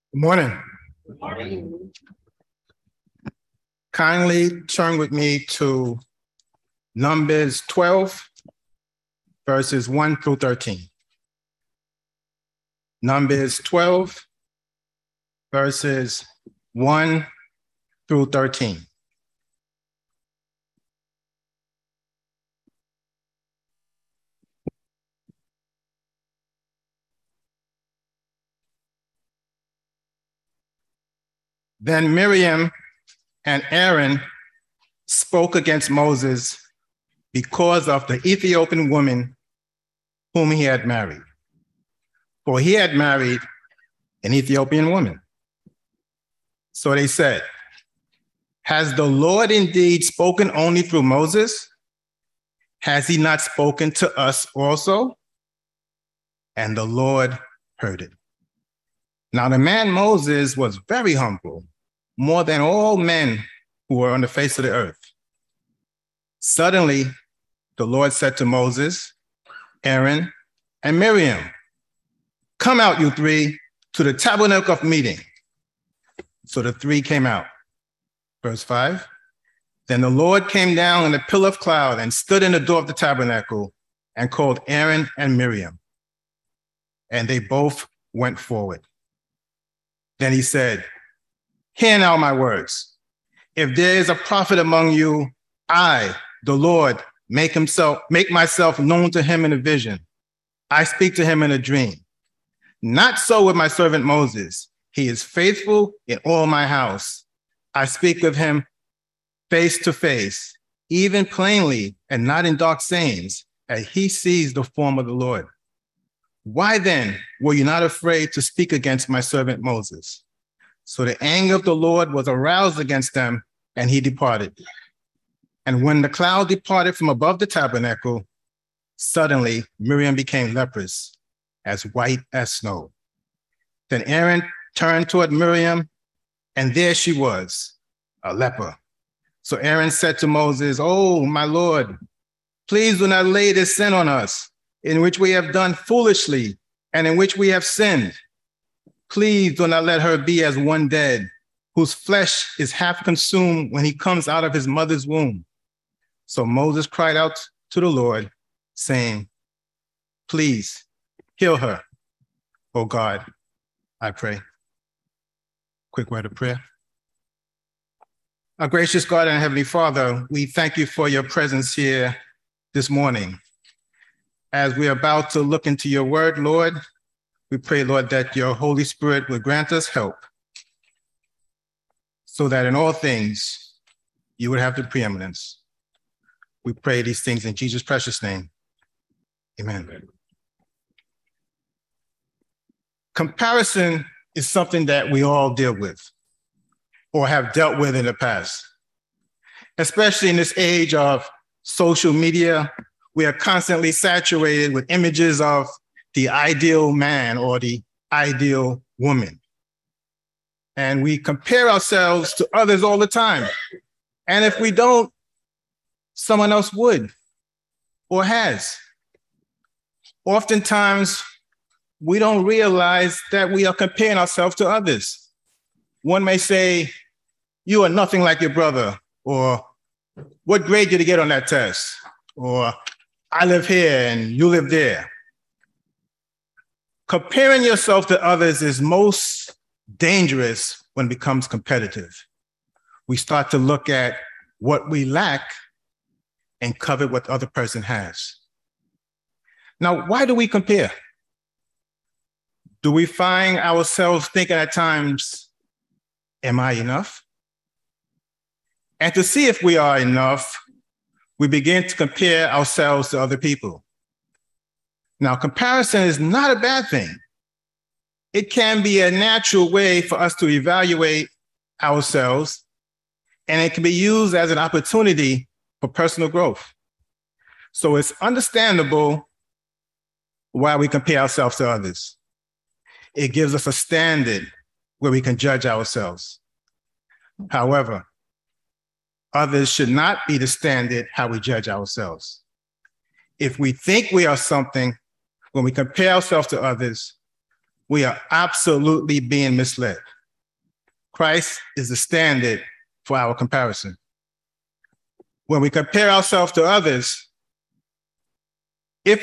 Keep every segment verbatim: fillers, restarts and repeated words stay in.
Good morning. Good morning. Kindly turn with me to Numbers twelve, verses one through thirteen. Numbers twelve, verses one through thirteen. Then Miriam and Aaron spoke against Moses because of the Ethiopian woman whom he had married. For he had married an Ethiopian woman. So they said, "Has the Lord indeed spoken only through Moses? Has he not spoken to us also?" And the Lord heard it. Now the man Moses was very humble, more than all men who were on the face of the earth. Suddenly, the Lord said to Moses, Aaron, and Miriam, "Come out, you three, to the tabernacle of meeting." So the three came out. Verse five, then the Lord came down in a pillar of cloud and stood in the door of the tabernacle and called Aaron and Miriam. And they both went forward. Then he said, "Hear now my words. If there is a prophet among you, I, the Lord, make himself, make myself known to him in a vision. I speak to him in a dream. Not so with my servant Moses. He is faithful in all my house. I speak of him face to face, even plainly and not in dark sayings, as he sees the form of the Lord. Why then were you not afraid to speak against my servant Moses?" So the anger of the Lord was aroused against them, and he departed. And when the cloud departed from above the tabernacle, suddenly Miriam became leprous, as white as snow. Then Aaron turned toward Miriam, and there she was, a leper. So Aaron said to Moses, "Oh, my Lord, please do not lay this sin on us, in which we have done foolishly and in which we have sinned. Please do not let her be as one dead, whose flesh is half consumed when he comes out of his mother's womb." So Moses cried out to the Lord, saying, "Please heal her, O God, I pray." Quick word of prayer. Our gracious God and Heavenly Father, we thank you for your presence here this morning. As we are about to look into your word, Lord, we pray, Lord, that your Holy Spirit will grant us help so that in all things you would have the preeminence. We pray these things in Jesus' precious name. Amen. Comparison is something that we all deal with or have dealt with in the past. Especially in this age of social media, we are constantly saturated with images of the ideal man or the ideal woman. And we compare ourselves to others all the time. And if we don't, someone else would or has. Oftentimes, we don't realize that we are comparing ourselves to others. One may say, "You are nothing like your brother," or "What grade did you get on that test?" or "I live here and you live there." Comparing yourself to others is most dangerous when it becomes competitive. We start to look at what we lack and covet what the other person has. Now, why do we compare? Do we find ourselves thinking at times, "Am I enough?" And to see if we are enough, we begin to compare ourselves to other people. Now, comparison is not a bad thing. It can be a natural way for us to evaluate ourselves, and it can be used as an opportunity for personal growth. So it's understandable why we compare ourselves to others. It gives us a standard where we can judge ourselves. However, others should not be the standard how we judge ourselves. If we think we are something, when we compare ourselves to others, we are absolutely being misled. Christ is the standard for our comparison. When we compare ourselves to others, if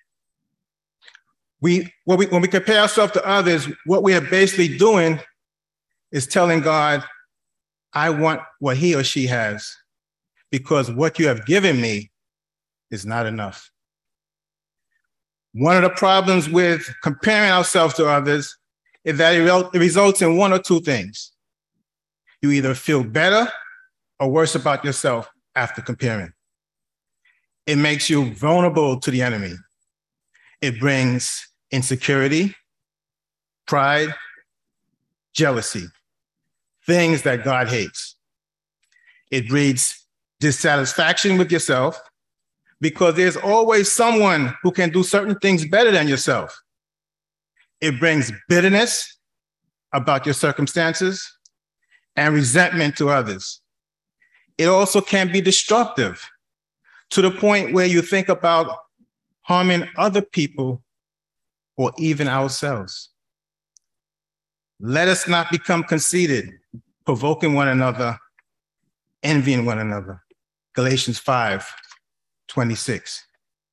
we, when we, when we compare ourselves to others, what we are basically doing is telling God, I want what he or she has, because what you have given me is not enough. One of the problems with comparing ourselves to others is that it results in one or two things. You either feel better or worse about yourself after comparing. It makes you vulnerable to the enemy. It brings insecurity, pride, jealousy, things that God hates. It breeds dissatisfaction with yourself because there's always someone who can do certain things better than yourself. It brings bitterness about your circumstances and resentment to others. It also can be destructive to the point where you think about harming other people or even ourselves. Let us not become conceited, provoking one another, envying one another. Galatians five twenty-six.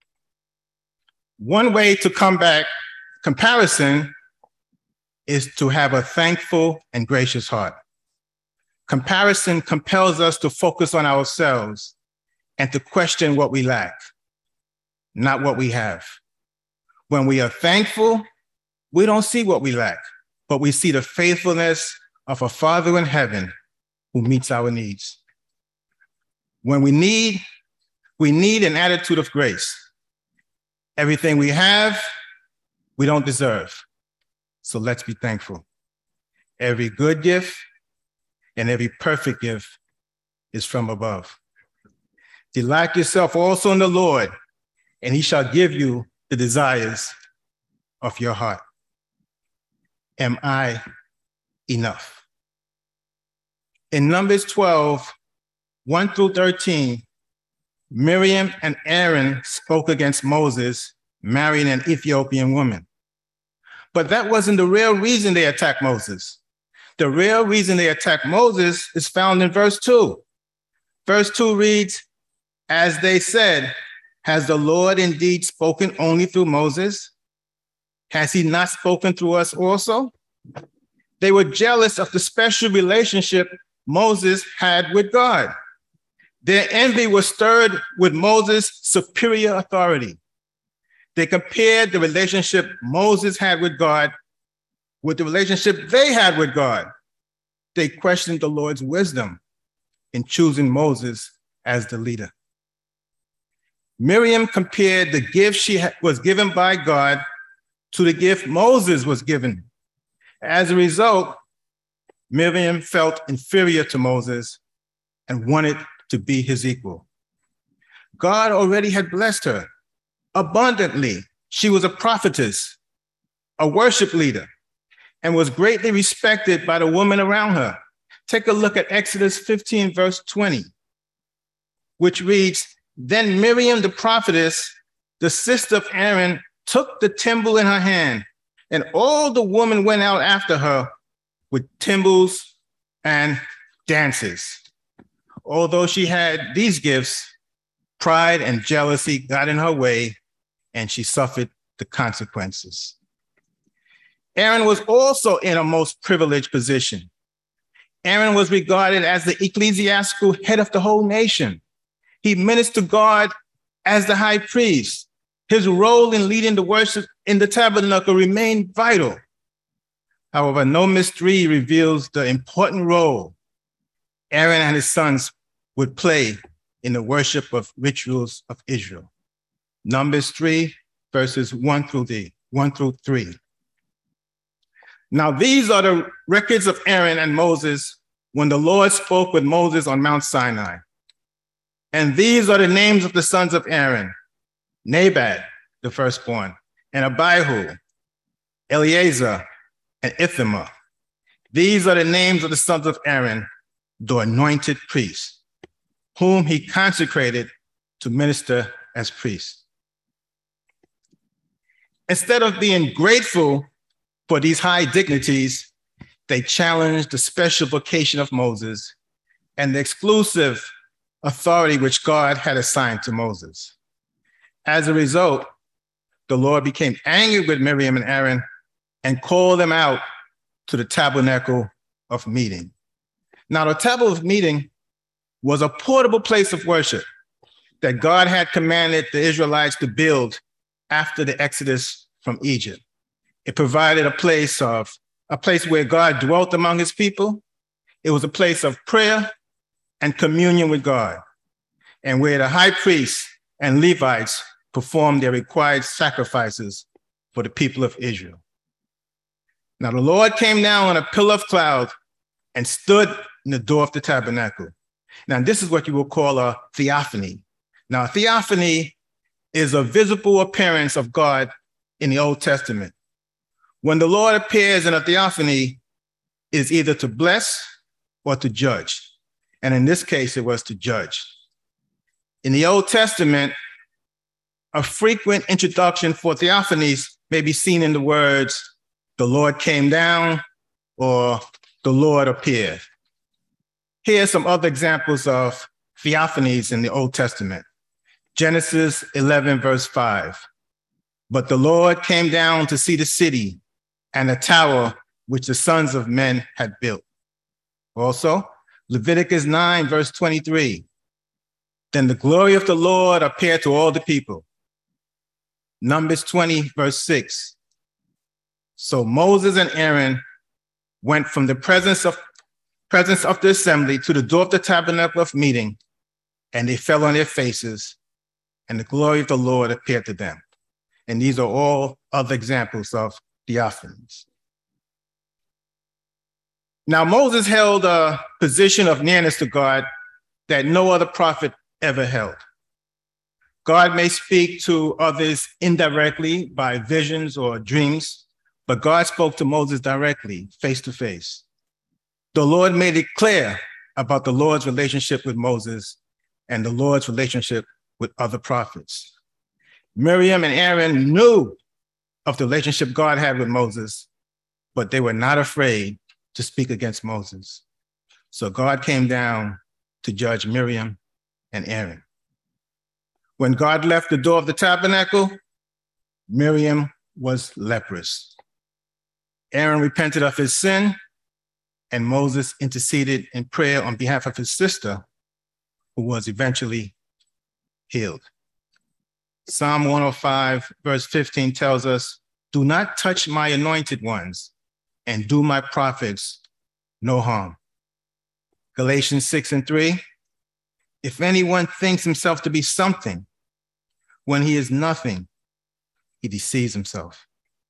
One way to combat comparison is to have a thankful and gracious heart. Comparison compels us to focus on ourselves and to question what we lack, not what we have. When we are thankful, we don't see what we lack, but we see the faithfulness of a Father in heaven who meets our needs. When we need, we need an attitude of grace. Everything we have, we don't deserve. So let's be thankful. Every good gift and every perfect gift is from above. Delight yourself also in the Lord, and he shall give you the desires of your heart. Am I enough? In Numbers twelve, one through thirteen, Miriam and Aaron spoke against Moses marrying an Ethiopian woman. But that wasn't the real reason they attacked Moses. The real reason they attacked Moses is found in verse two. Verse two reads, as they said, has the Lord indeed spoken only through Moses? Has he not spoken through us also? They were jealous of the special relationship Moses had with God. Their envy was stirred with Moses' superior authority. They compared the relationship Moses had with God with the relationship they had with God. They questioned the Lord's wisdom in choosing Moses as the leader. Miriam compared the gift she was given by God to the gift Moses was given. As a result, Miriam felt inferior to Moses and wanted to be his equal. God already had blessed her abundantly. She was a prophetess, a worship leader, and was greatly respected by the women around her. Take a look at Exodus fifteen, verse twenty, which reads, then Miriam the prophetess, the sister of Aaron, took the timbrel in her hand, and all the women went out after her with timbrels and dances. Although she had these gifts, pride and jealousy got in her way, and she suffered the consequences. Aaron was also in a most privileged position. Aaron was regarded as the ecclesiastical head of the whole nation. He ministered God as the high priest. His role in leading the worship in the tabernacle remained vital. However, no mystery reveals the important role Aaron and his sons would play in the worship of rituals of Israel. Numbers three, verses one through the one through three. Now, these are the records of Aaron and Moses when the Lord spoke with Moses on Mount Sinai. And these are the names of the sons of Aaron: Nadab, the firstborn, and Abihu, Eleazar, and Ithamar. These are the names of the sons of Aaron, the anointed priests, whom he consecrated to minister as priests. Instead of being grateful For these high dignities, they challenged the special vocation of Moses and the exclusive authority which God had assigned to Moses. As a result, the Lord became angry with Miriam and Aaron and called them out to the tabernacle of meeting. Now, the tabernacle of meeting was a portable place of worship that God had commanded the Israelites to build after the Exodus from Egypt. It provided a place of a place where God dwelt among his people. It was a place of prayer and communion with God, and where the high priests and Levites performed their required sacrifices for the people of Israel. Now the Lord came down on a pillar of cloud and stood in the door of the tabernacle. Now this is what you will call a theophany. Now a theophany is a visible appearance of God in the Old Testament. When the Lord appears in a theophany, it is either to bless or to judge. And in this case, it was to judge. In the Old Testament, a frequent introduction for theophanies may be seen in the words, the Lord came down, or the Lord appeared. Here are some other examples of theophanies in the Old Testament. Genesis eleven, verse five. But the Lord came down to see the city and the tower which the sons of men had built. Also, Leviticus nine, verse twenty-three. Then the glory of the Lord appeared to all the people. Numbers twenty, verse six. So Moses and Aaron went from the presence of, presence of the assembly to the door of the tabernacle of meeting, and they fell on their faces, and the glory of the Lord appeared to them. And these are all other examples of theophanies. Now, Moses held a position of nearness to God that no other prophet ever held. God may speak to others indirectly by visions or dreams, but God spoke to Moses directly, face to face. The Lord made it clear about the Lord's relationship with Moses and the Lord's relationship with other prophets. Miriam and Aaron knew of the relationship God had with Moses, but they were not afraid to speak against Moses. So God came down to judge Miriam and Aaron. When God left the door of the tabernacle, Miriam was leprous. Aaron repented of his sin, and Moses interceded in prayer on behalf of his sister, who was eventually healed. Psalm one oh five, verse fifteen tells us, do not touch my anointed ones and do my prophets no harm. Galatians six and three, if anyone thinks himself to be something when he is nothing, he deceives himself.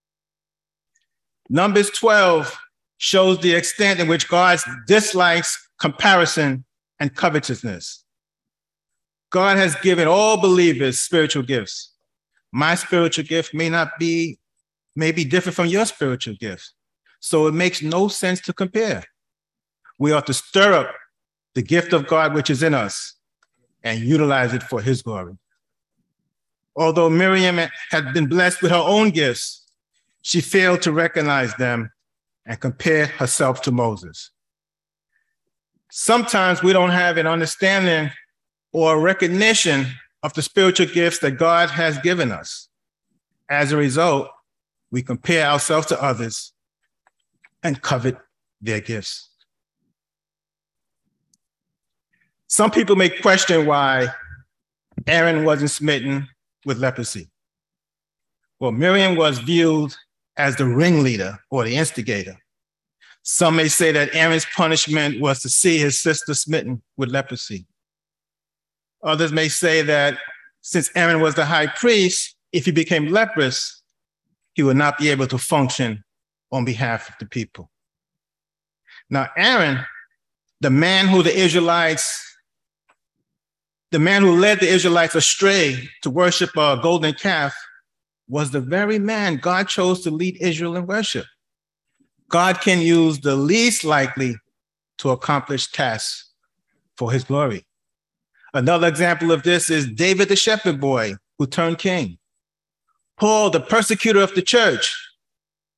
Numbers twelve shows the extent in which God dislikes comparison and covetousness. God has given all believers spiritual gifts. My spiritual gift may not be, may be different from your spiritual gift. So it makes no sense to compare. We ought to stir up the gift of God which is in us and utilize it for his glory. Although Miriam had been blessed with her own gifts, she failed to recognize them and compare herself to Moses. Sometimes we don't have an understanding or a recognition of the spiritual gifts that God has given us. As a result, we compare ourselves to others and covet their gifts. Some people may question why Aaron wasn't smitten with leprosy. Well, Miriam was viewed as the ringleader or the instigator. Some may say that Aaron's punishment was to see his sister smitten with leprosy. Others may say that since Aaron was the high priest, if he became leprous, he would not be able to function on behalf of the people. Now, Aaron, the man who the Israelites, the man who led the Israelites astray to worship a golden calf, was the very man God chose to lead Israel in worship. God can use the least likely to accomplish tasks for his glory. Another example of this is David, the shepherd boy who turned king. Paul, the persecutor of the church,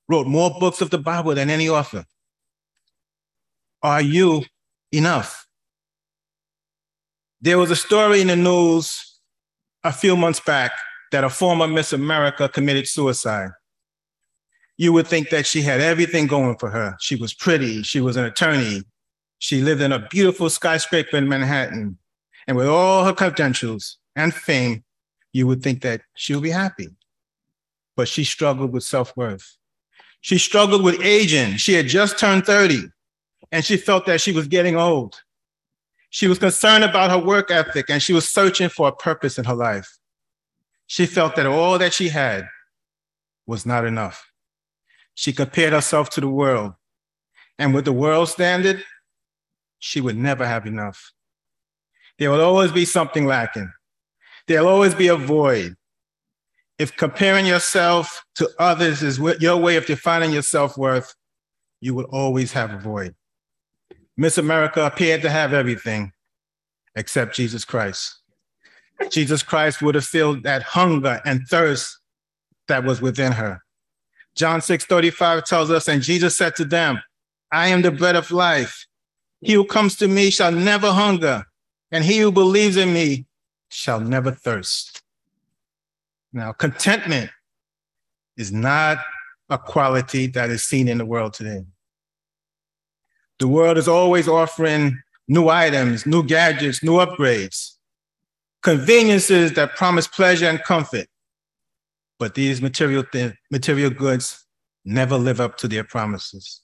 wrote more books of the Bible than any author. Are you enough? There was a story in the news a few months back that a former Miss America committed suicide. You would think that she had everything going for her. She was pretty, she was an attorney, she lived in a beautiful skyscraper in Manhattan, and with all her credentials and fame, you would think that she would be happy. But she struggled with self-worth. She struggled with aging. She had just turned thirty, and she felt that she was getting old. She was concerned about her work ethic, and she was searching for a purpose in her life. She felt that all that she had was not enough. She compared herself to the world, and with the world standard, she would never have enough. There will always be something lacking. There'll always be a void. If comparing yourself to others is your way of defining your self-worth, you will always have a void. Miss America appeared to have everything except Jesus Christ. Jesus Christ would have filled that hunger and thirst that was within her. John six thirty-five tells us, and Jesus said to them, I am the bread of life. He who comes to me shall never hunger, and he who believes in me shall never thirst. Now, contentment is not a quality that is seen in the world today. The world is always offering new items, new gadgets, new upgrades, conveniences that promise pleasure and comfort. But these material, th- material goods never live up to their promises.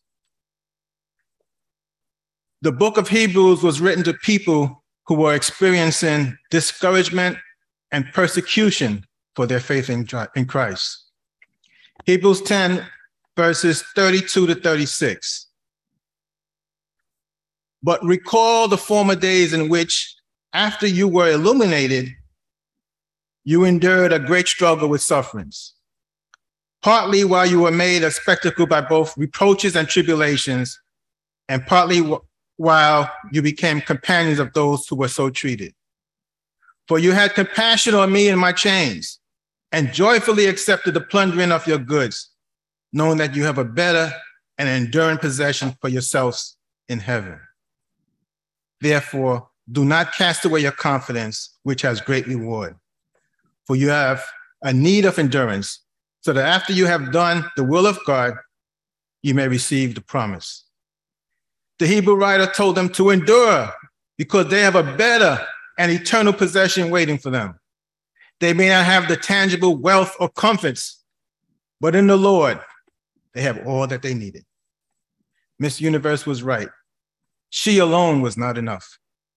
The book of Hebrews was written to people who were experiencing discouragement and persecution for their faith in, in Christ. Hebrews ten, verses thirty-two to thirty-six. But recall the former days in which, after you were illuminated, you endured a great struggle with sufferings, partly while you were made a spectacle by both reproaches and tribulations, and partly w- while you became companions of those who were so treated. For you had compassion on me in my chains, and joyfully accepted the plundering of your goods, knowing that you have a better and enduring possession for yourselves in heaven. Therefore, do not cast away your confidence, which has great reward. For you have a need of endurance, so that after you have done the will of God, you may receive the promise. The Hebrew writer told them to endure because they have a better and eternal possession waiting for them. They may not have the tangible wealth or comforts, but in the Lord, they have all that they needed. Miss Universe was right. She alone was not enough.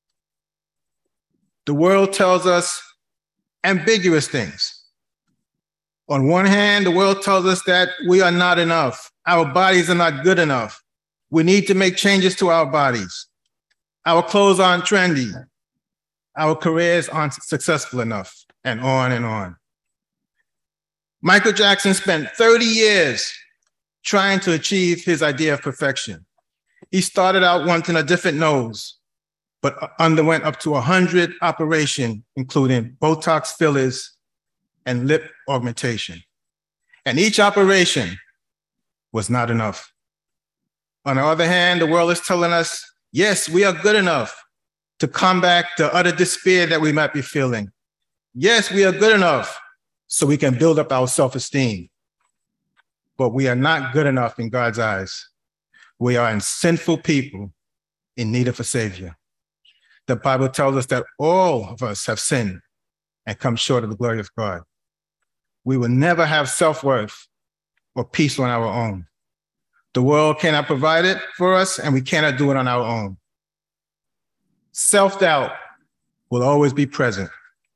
The world tells us ambiguous things. On one hand, the world tells us that we are not enough. Our bodies are not good enough. We need to make changes to our bodies. Our clothes aren't trendy. Our careers aren't successful enough, and on and on. Michael Jackson spent thirty years trying to achieve his idea of perfection. He started out wanting a different nose, but underwent up to one hundred operations, including Botox fillers and lip augmentation. And each operation was not enough. On the other hand, the world is telling us, yes, we are good enough to combat the utter despair that we might be feeling. Yes, we are good enough so we can build up our self-esteem. But we are not good enough in God's eyes. We are sinful people in need of a Savior. The Bible tells us that all of us have sinned and come short of the glory of God. We will never have self-worth or peace on our own. The world cannot provide it for us, and we cannot do it on our own. Self-doubt will always be present.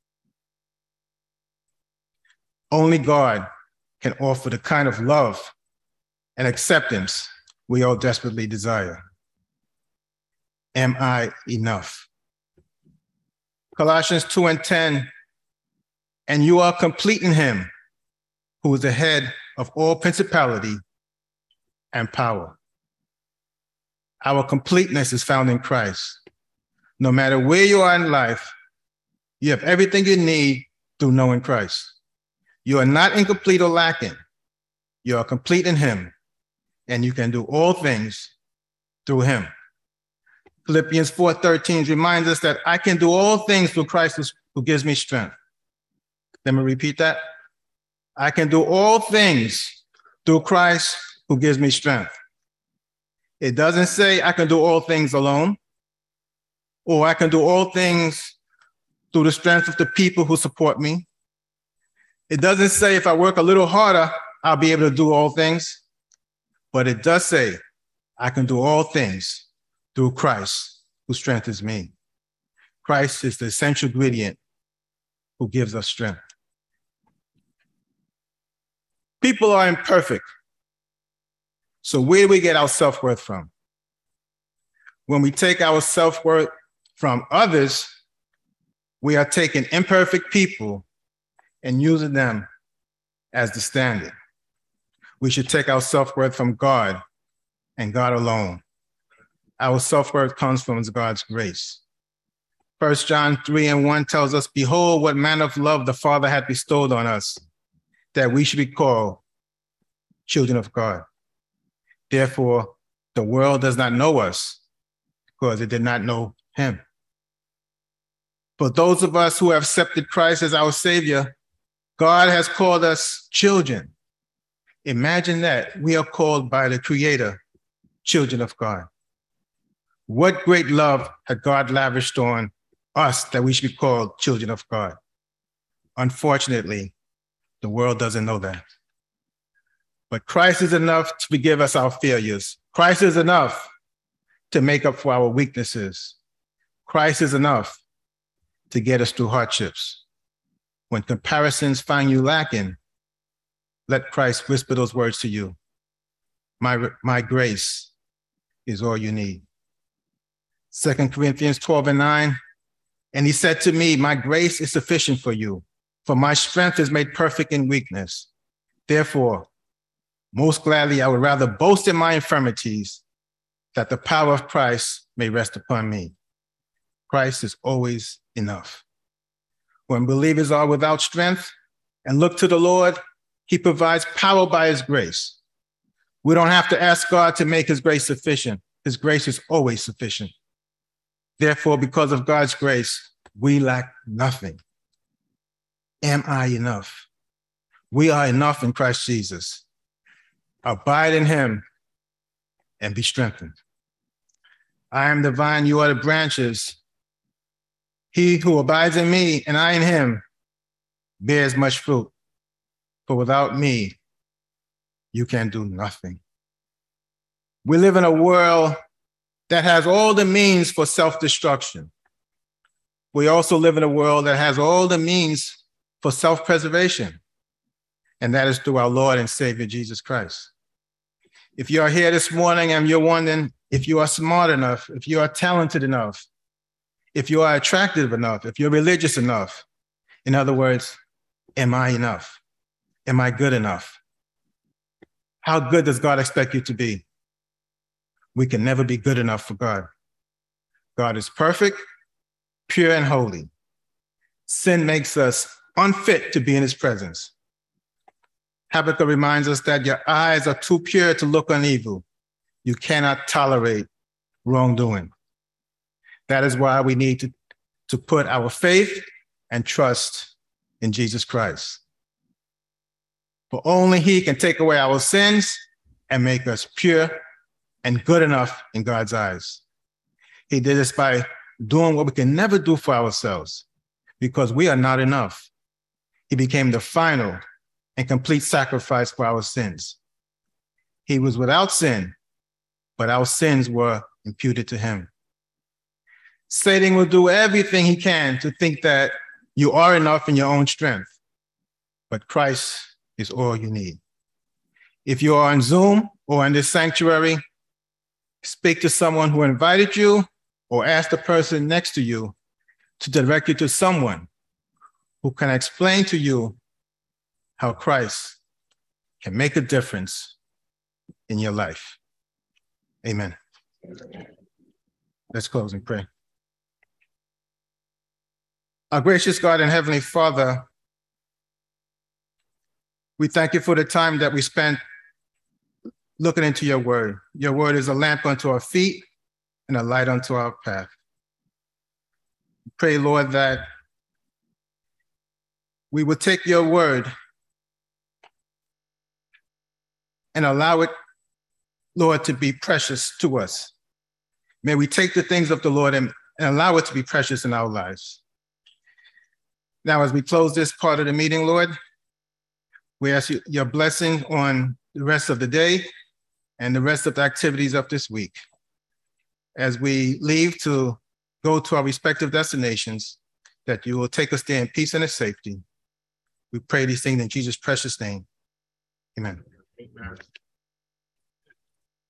Only God can offer the kind of love and acceptance we all desperately desire. Am I enough? Colossians two and ten, and you are complete in him who is the head of all principality and power. Our completeness is found in Christ. No matter where you are in life, you have everything you need through knowing Christ. You are not incomplete or lacking. You are complete in him, and you can do all things through him. Philippians four thirteen reminds us that I can do all things through Christ who gives me strength. Let me repeat that. I can do all things through Christ who gives me strength. It doesn't say I can do all things alone, or I can do all things through the strength of the people who support me. It doesn't say if I work a little harder, I'll be able to do all things, but it does say I can do all things through Christ who strengthens me. Christ is the essential ingredient who gives us strength. People are imperfect. So where do we get our self-worth from? When we take our self-worth from others, we are taking imperfect people and using them as the standard. We should take our self-worth from God and God alone. Our self-worth comes from God's grace. First John three and one tells us, behold, what manner of love the Father hath bestowed on us, that we should be called children of God. Therefore, the world does not know us because it did not know him. For those of us who have accepted Christ as our Savior, God has called us children. Imagine that we are called by the Creator, children of God. What great love had God lavished on us that we should be called children of God? Unfortunately, the world doesn't know that. But Christ is enough to forgive us our failures. Christ is enough to make up for our weaknesses. Christ is enough to get us through hardships. When comparisons find you lacking, let Christ whisper those words to you. My, my grace is all you need. Second Corinthians twelve and nine, and he said to me, my grace is sufficient for you, for my strength is made perfect in weakness. Therefore, most gladly, I would rather boast in my infirmities, that the power of Christ may rest upon me. Christ is always enough. When believers are without strength and look to the Lord, he provides power by his grace. We don't have to ask God to make his grace sufficient. His grace is always sufficient. Therefore, because of God's grace, we lack nothing. Am I enough? We are enough in Christ Jesus. Abide in him and be strengthened. I am the vine, you are the branches. He who abides in me and I in him bears much fruit. For without me, you can do nothing. We live in a world that has all the means for self-destruction. We also live in a world that has all the means for self-preservation, and that is through our Lord and Savior, Jesus Christ. If you are here this morning and you're wondering if you are smart enough, if you are talented enough, if you are attractive enough, if you're religious enough, in other words, am I enough? Am I good enough? How good does God expect you to be? We can never be good enough for God. God is perfect, pure, and holy. Sin makes us unfit to be in his presence. Habakkuk reminds us that your eyes are too pure to look on evil. You cannot tolerate wrongdoing. That is why we need to, to put our faith and trust in Jesus Christ. For only he can take away our sins and make us pure and good enough in God's eyes. He did this by doing what we can never do for ourselves, because we are not enough. He became the final and complete sacrifice for our sins. He was without sin, but our sins were imputed to him. Satan will do everything he can to think that you are enough in your own strength, but Christ is all you need. If you are on Zoom or in this sanctuary, speak to someone who invited you, or ask the person next to you to direct you to someone who can explain to you how Christ can make a difference in your life. Amen. Let's close and pray. Our gracious God and Heavenly Father, we thank you for the time that we spent looking into your word. Your word is a lamp unto our feet and a light unto our path. Pray, Lord, that we will take your word and allow it, Lord, to be precious to us. May we take the things of the Lord and, and allow it to be precious in our lives. Now, as we close this part of the meeting, Lord, we ask you your blessing on the rest of the day and the rest of the activities of this week. As we leave to go to our respective destinations, that you will take us there in peace and in safety. We pray these things in Jesus' precious name. Amen. Amen.